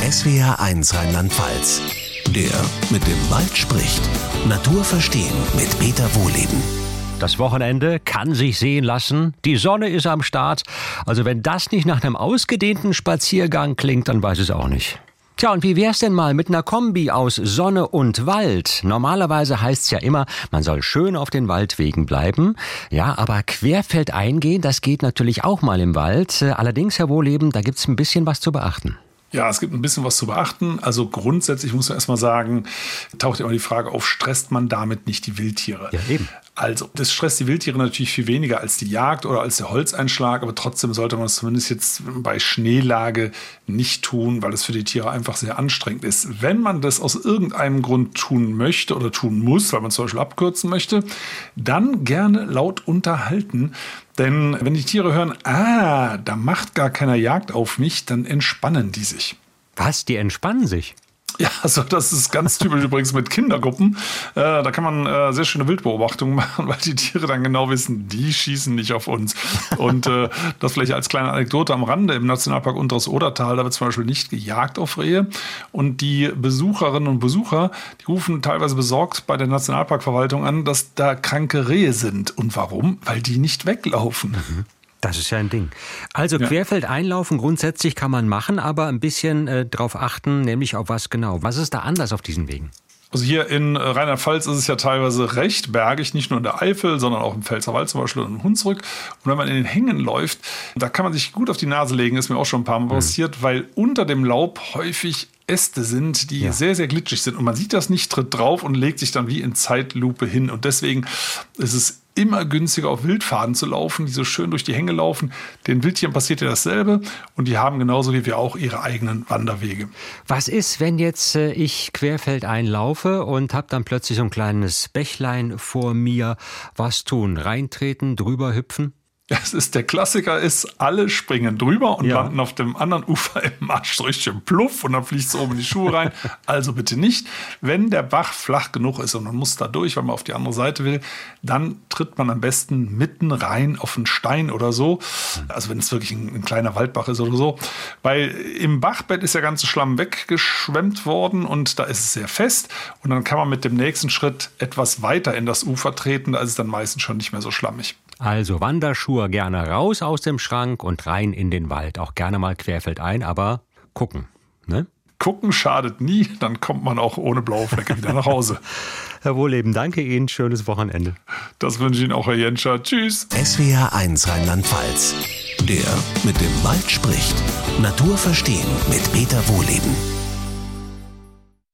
SWR1 Rheinland-Pfalz. Der mit dem Wald spricht. Natur verstehen mit Peter Wohleben. Das Wochenende kann sich sehen lassen. Die Sonne ist am Start. Also wenn das nicht nach einem ausgedehnten Spaziergang klingt, dann weiß ich es auch nicht. Tja, und wie wär's denn mal mit einer Kombi aus Sonne und Wald? Normalerweise heißt's ja immer, man soll schön auf den Waldwegen bleiben. Ja, aber querfeldein gehen, das geht natürlich auch mal im Wald. Allerdings, Herr Wohleben, da gibt's ein bisschen was zu beachten. Ja, es gibt ein bisschen was zu beachten. Also grundsätzlich muss man erstmal sagen, taucht immer die Frage auf, stresst man damit nicht die Wildtiere? Ja, eben. Also, das stresst die Wildtiere natürlich viel weniger als die Jagd oder als der Holzeinschlag, aber trotzdem sollte man es zumindest jetzt bei Schneelage nicht tun, weil es für die Tiere einfach sehr anstrengend ist. Wenn man das aus irgendeinem Grund tun möchte oder tun muss, weil man zum Beispiel abkürzen möchte, dann gerne laut unterhalten. Denn wenn die Tiere hören, da macht gar keiner Jagd auf mich, dann entspannen die sich. Was? Die entspannen sich? Ja, also das ist ganz typisch übrigens mit Kindergruppen. Da kann man sehr schöne Wildbeobachtungen machen, weil die Tiere dann genau wissen, die schießen nicht auf uns. Und das vielleicht als kleine Anekdote am Rande. Im Nationalpark Unteres Odertal, da wird zum Beispiel nicht gejagt auf Rehe. Und die Besucherinnen und Besucher, die rufen teilweise besorgt bei der Nationalparkverwaltung an, dass da kranke Rehe sind. Und warum? Weil die nicht weglaufen. Mhm. Das ist ja ein Ding. Also querfeldein laufen grundsätzlich kann man machen, aber ein bisschen drauf achten, nämlich auf was genau. Was ist da anders auf diesen Wegen? Also hier in Rheinland-Pfalz ist es ja teilweise recht bergig, nicht nur in der Eifel, sondern auch im Pfälzerwald zum Beispiel und im Hunsrück. Und wenn man in den Hängen läuft, da kann man sich gut auf die Nase legen, ist mir auch schon ein paar Mal passiert, weil unter dem Laub häufig Äste sind, die sehr, sehr glitschig sind. Und man sieht das nicht, tritt drauf und legt sich dann wie in Zeitlupe hin. Und deswegen ist es immer günstiger, auf Wildpfaden zu laufen, die so schön durch die Hänge laufen. Den Wildtieren passiert ja dasselbe und die haben genauso wie wir auch ihre eigenen Wanderwege. Was ist, wenn jetzt ich querfeldein laufe und habe dann plötzlich so ein kleines Bächlein vor mir? Was tun? Reintreten, drüber hüpfen? Der Klassiker ist, alle springen drüber und landen auf dem anderen Ufer im Arsch, so richtig pluff und dann fliegt es oben in die Schuhe rein. Also bitte nicht. Wenn der Bach flach genug ist und man muss da durch, weil man auf die andere Seite will, dann tritt man am besten mitten rein auf einen Stein oder so. Also wenn es wirklich ein kleiner Waldbach ist oder so. Weil im Bachbett ist der ganze Schlamm weggeschwemmt worden und da ist es sehr fest. Und dann kann man mit dem nächsten Schritt etwas weiter in das Ufer treten. Da ist es dann meistens schon nicht mehr so schlammig. Also Wanderschuhe gerne raus aus dem Schrank und rein in den Wald. Auch gerne mal querfeldein, aber gucken, ne? Gucken schadet nie, dann kommt man auch ohne blaue Flecke wieder nach Hause. Herr Wohleben, danke Ihnen, schönes Wochenende. Das wünsche ich Ihnen auch, Herr Jenscher. Tschüss. SWR1 Rheinland-Pfalz. Der mit dem Wald spricht. Natur verstehen mit Peter Wohleben.